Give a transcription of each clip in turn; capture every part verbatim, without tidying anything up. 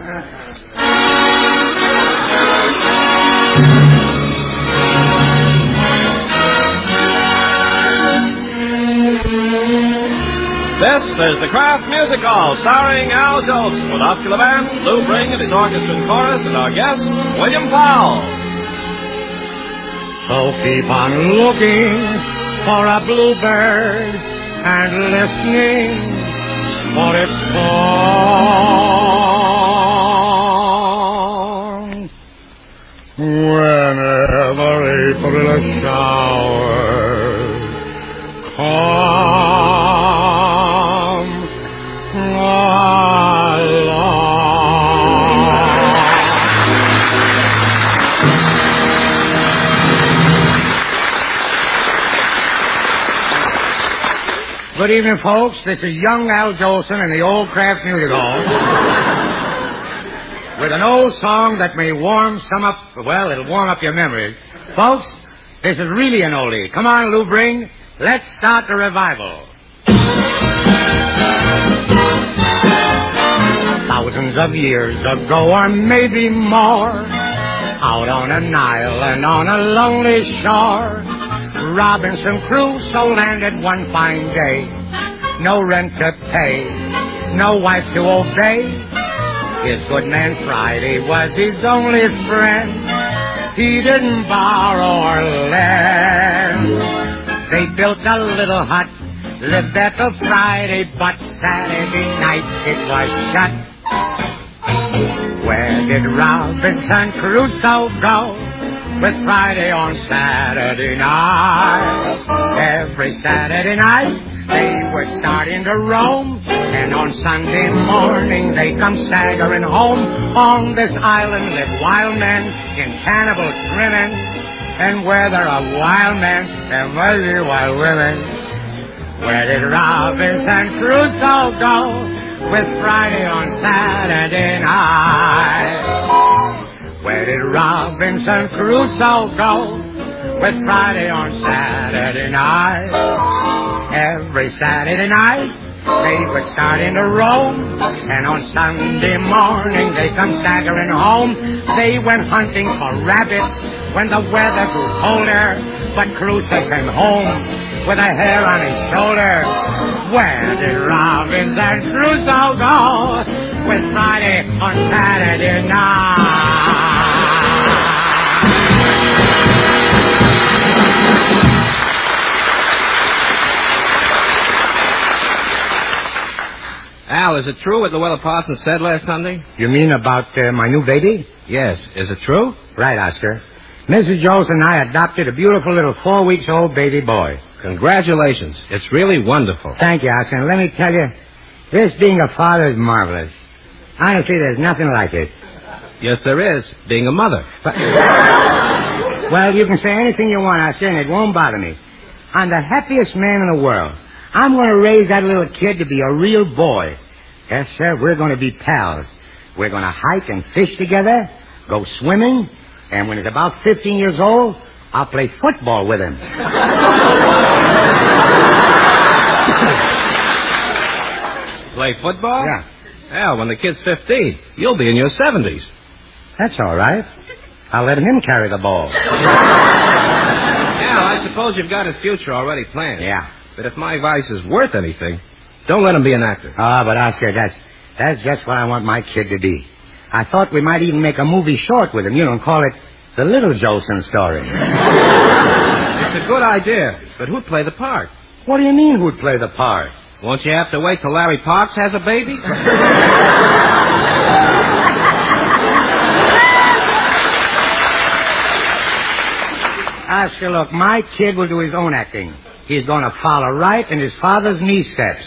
This is the Kraft Musical, starring Al Jolson, with Oscar Levant, Lou Bring and his orchestra and chorus, and our guest, William Powell. So keep on looking for a bluebird and listening for its song. Whenever April showers come along. Good evening, folks. This is young Al Jolson in the old Kraft Music Hall with an old song that may warm some up. Well, it'll warm up your memories. Folks, this is really an oldie. Come on, Lou Bring. Let's start the revival. Thousands of years ago, or maybe more, out on an island on a lonely shore, Robinson Crusoe landed one fine day. No rent to pay, no wife to obey. His good man Friday was his only friend. He didn't borrow or lend. They built a little hut, lived there till Friday, but Saturday night it was shut. Where did Robinson Crusoe go with Friday on Saturday night? Every Saturday night they were starting to roam, and on Sunday morning they come staggering home. On this island live wild men in cannibal trimming, and where there are wild men, there must be wild women. Where did Robinson Crusoe go with Friday on Saturday night? Where did Robinson Crusoe go with Friday on Saturday night? Every Saturday night they were starting to roam, and on Sunday morning they come staggering home. They went hunting for rabbits when the weather grew colder, but Crusoe came home with a hair on his shoulder. Where did Robinson Crusoe go with Friday on Saturday night? Al, is it true what Luella Parsons said last Sunday? You mean about uh, my new baby? Yes. Is it true? Right, Oscar. Missus Jolson and I adopted a beautiful little four weeks old baby boy. Congratulations. It's really wonderful. Thank you, Oscar. And let me tell you, this being a father is marvelous. Honestly, there's nothing like it. Yes, there is. Being a mother. But, well, you can say anything you want, Oscar, and it won't bother me. I'm the happiest man in the world. I'm going to raise that little kid to be a real boy. Yes, sir, we're going to be pals. We're going to hike and fish together, go swimming, and when he's about fifteen years old, I'll play football with him. Play football? Yeah. Hell, when the kid's fifteen, you'll be in your seventies. That's all right. I'll let him carry the ball. Yeah, I suppose you've got his future already planned. Yeah. But if my advice is worth anything, don't let him be an actor. Ah, but Oscar, that's that's just what I want my kid to be. I thought we might even make a movie short with him, you know, and call it The Little Jolson Story. It's a good idea, but who'd play the part? What do you mean who'd play the part? Won't you have to wait till Larry Parks has a baby? Oscar, look, my kid will do his own acting. He's going to follow right in his father's knee steps.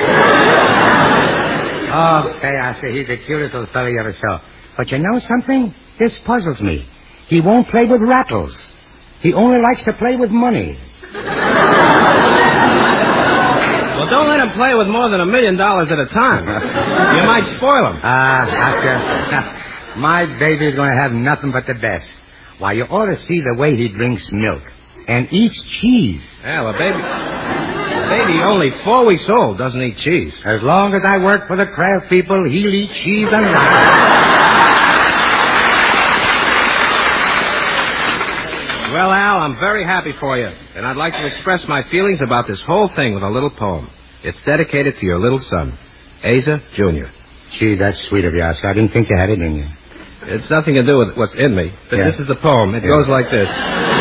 Oh, say, Oscar, he's the cutest little fellow you ever saw. But you know something? This puzzles me. He won't play with rattles. He only likes to play with money. Well, don't let him play with more than a million dollars at a time. You might spoil him. Ah, uh, Oscar, my baby's going to have nothing but the best. Why, you ought to see the way he drinks milk and eats cheese. Yeah, well, baby... Baby only four weeks old doesn't eat cheese. As long as I work for the Kraft people, he'll eat cheese and rice. Well, Al, I'm very happy for you. And I'd like to express my feelings about this whole thing with a little poem. It's dedicated to your little son, Asa Junior Gee, that's sweet of you, Oscar. I didn't think you had it in you. It's nothing to do with what's in me. But Yeah. this is the poem. It Yeah. goes like this.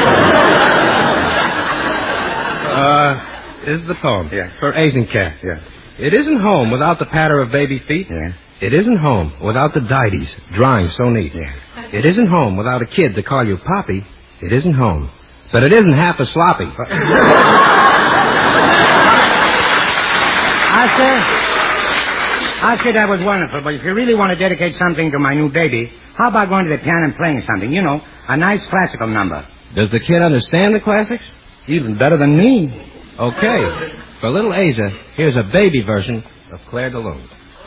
uh, this is the poem. Yeah. For Azencat. Yeah. It isn't home without the patter of baby feet. Yeah. It isn't home without the dides drying so neat. Yeah. It isn't home without a kid to call you Poppy. It isn't home. But it isn't half as sloppy. Oscar? Oscar, that was wonderful, but if you really want to dedicate something to my new baby, how about going to the piano and playing something? You know, a nice classical number. Does the kid understand the classics? Even better than me. Okay. For little Asa, here's a baby version of Claire de Lune.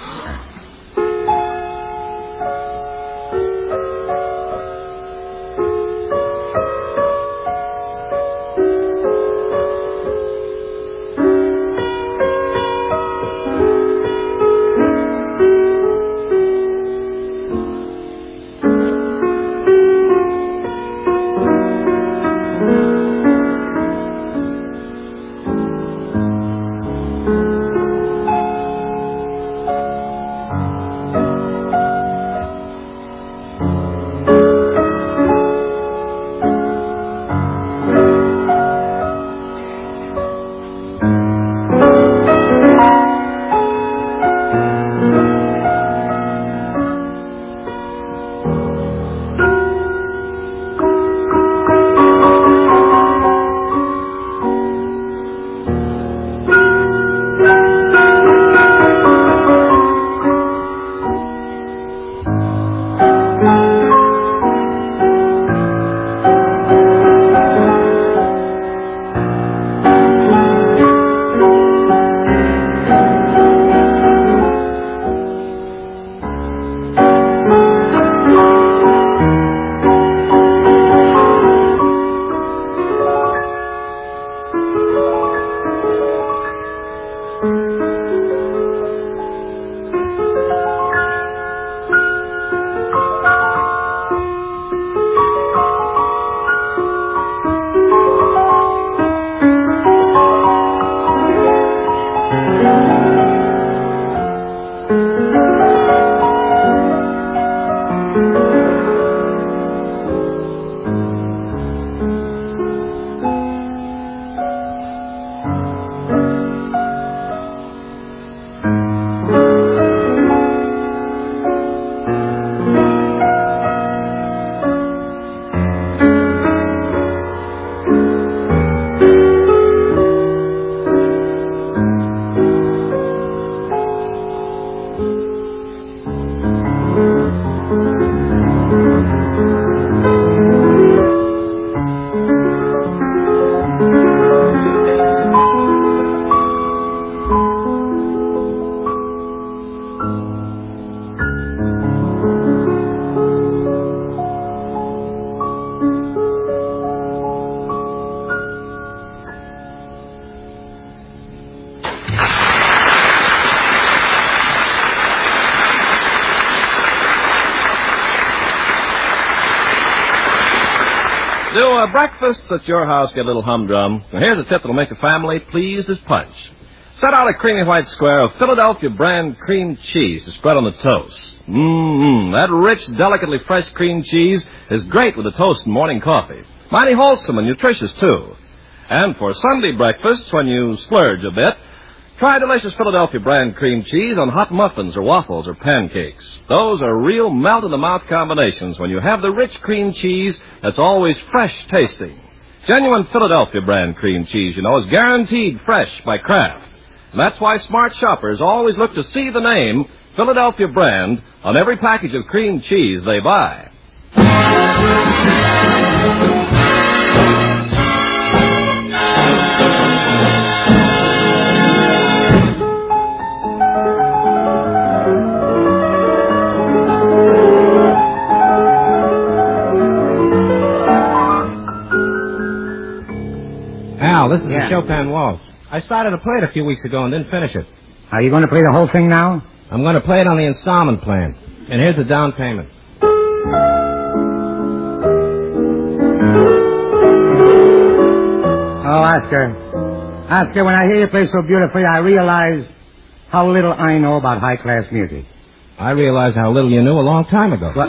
Do uh, breakfasts at your house get a little humdrum? Well, here's a tip that'll make a family pleased as punch. Set out a creamy white square of Philadelphia brand cream cheese to spread on the toast. Mmm, that rich, delicately fresh cream cheese is great with the toast and morning coffee. Mighty wholesome and nutritious, too. And for Sunday breakfasts, when you splurge a bit, try delicious Philadelphia brand cream cheese on hot muffins or waffles or pancakes. Those are real melt-in-the-mouth combinations when you have the rich cream cheese that's always fresh tasting. Genuine Philadelphia brand cream cheese, you know, is guaranteed fresh by Kraft. And that's why smart shoppers always look to see the name Philadelphia brand on every package of cream cheese they buy. Al, this is Yeah. the Chopin Waltz. I started to play it a few weeks ago and didn't finish it. Are you going to play the whole thing now? I'm going to play it on the installment plan. And here's the down payment. Oscar. Oscar, when I hear you play so beautifully, I realize how little I know about high-class music. I realize how little you knew a long time ago. But,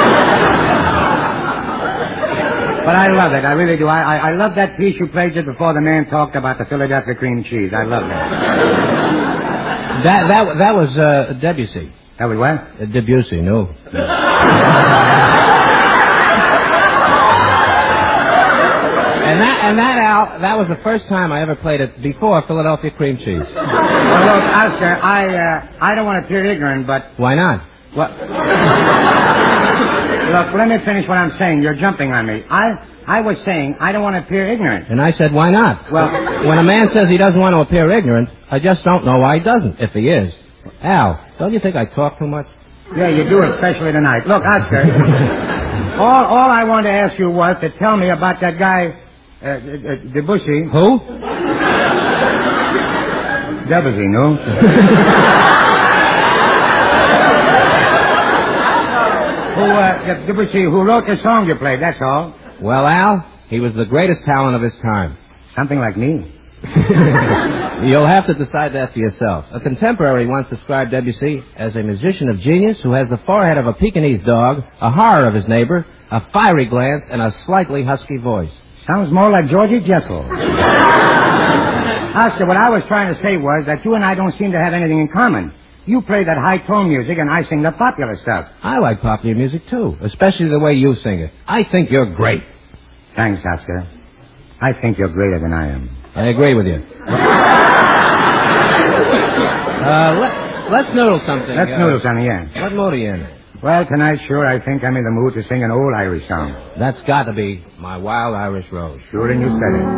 but I love it. I really do. I, I, I love that piece you played just before the man talked about the Philadelphia cream cheese. I love that. That that that was uh, Debussy. That was what? Uh, Debussy, no. And that, and that, Al, that was the first time I ever played it before Philadelphia cream cheese. Well, look, Oscar, I, uh, I don't want to appear ignorant, but... Why not? What? Look, let me finish what I'm saying. You're jumping on me. I, I was saying I don't want to appear ignorant. And I said, why not? Well... When a man says he doesn't want to appear ignorant, I just don't know why he doesn't, if he is. Al, don't you think I talk too much? Yeah, you do, especially tonight. Look, Oscar, all, all I wanted to ask you was to tell me about that guy... Uh, uh, Debussy. Who? Debussy, no? who, uh, Debussy, who wrote the song you played, that's all. Well, Al, he was the greatest talent of his time. Something like me. You'll have to decide that for yourself. A contemporary once described Debussy as a musician of genius who has the forehead of a Pekingese dog, a horror of his neighbor, a fiery glance, and a slightly husky voice. Sounds more like Georgie Jessel. Oscar, what I was trying to say was that you and I don't seem to have anything in common. You play that high-tone music, and I sing the popular stuff. I like popular music, too, especially the way you sing it. I think you're great. Thanks, Oscar. I think you're greater than I am. I agree with you. uh, let, let's noodle something. Let's uh, noodle something, yeah. What mood are you in? Well, tonight, sure, I think I'm in the mood to sing an old Irish song. That's got to be My Wild Irish Rose. Sure, and you said it.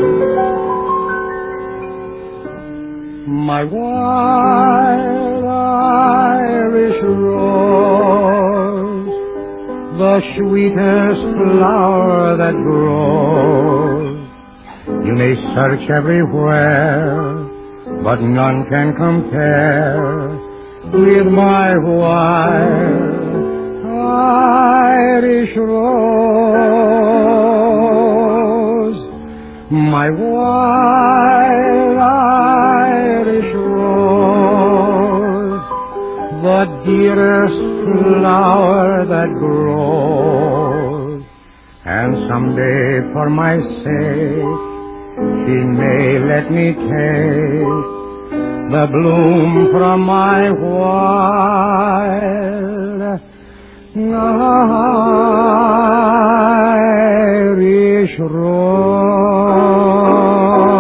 My wild Irish rose, the sweetest flower that grows. You may search everywhere, but none can compare with my wild Irish rose. My wild Irish rose, the dearest flower that grows. And someday for my sake she may let me take the bloom from my wild Irish rose.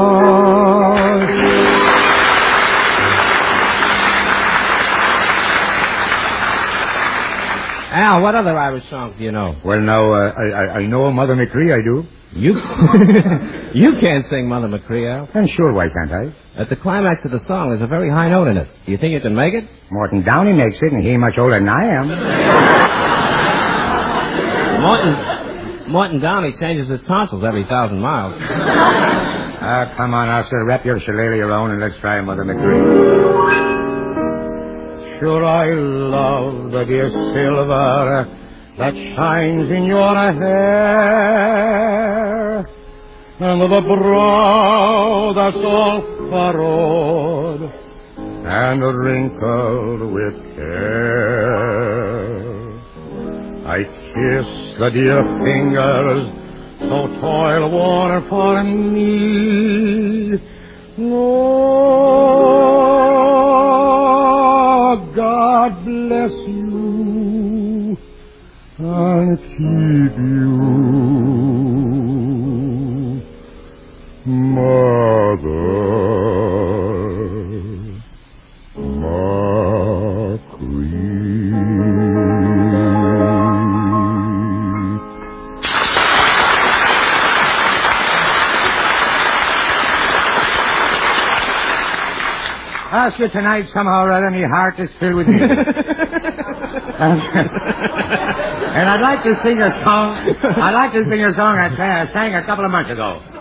Al, what other Irish songs do you know? Well, now, uh, I, I, I know Mother McCree, I do. You you can't sing Mother McCree, Al. And sure, why can't I? At the climax of the song, there's a very high note in it. Do you think you can make it? Morton Downey makes it, and he ain't much older than I am. Morton, Morton Downey changes his tonsils every thousand miles. Ah, come on, Oscar, wrap your shillelagh around and let's try Mother McCree. Sure, I love the dear silver that shines in your hair, and the brow that's all furrowed and wrinkled with care. I kiss the dear fingers so toil-worn for me. Oh, God bless you and keep you, Mother Oscar, tonight, somehow or other, my heart is filled with music. and, and I'd like to sing a song. I'd like to sing a song I, I sang a couple of months ago.